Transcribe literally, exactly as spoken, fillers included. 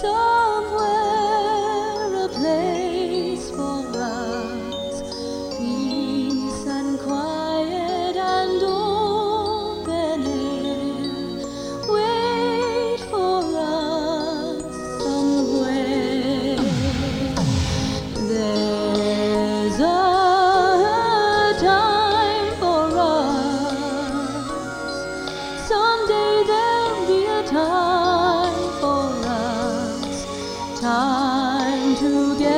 somewhere a place for us, peace and quiet and open air. Wait for us somewhere. There's a time for us. Someday there'll be a time for us. Time to get